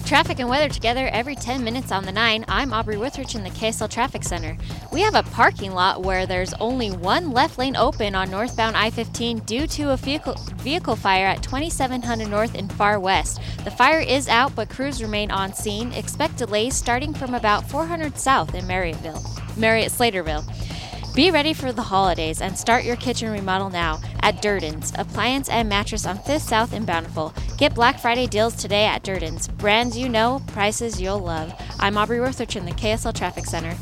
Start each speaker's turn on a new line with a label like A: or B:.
A: Traffic and weather together every 10 minutes on the 9. I'm Aubrey Withrich in the KSL Traffic Center. We have a parking lot where there's only one left lane open on northbound I-15 due to a vehicle fire at 2700 North in Far West. The fire is out, but crews remain on scene. Expect delays starting from about 400 South in Marriott-Slaterville. Be ready for the holidays and start your kitchen remodel now at Durden's, appliance and mattress on 5th South in Bountiful. Get Black Friday deals today at Durden's. Brands you know, prices you'll love. I'm Aubrey Withrich in the KSL Traffic Center.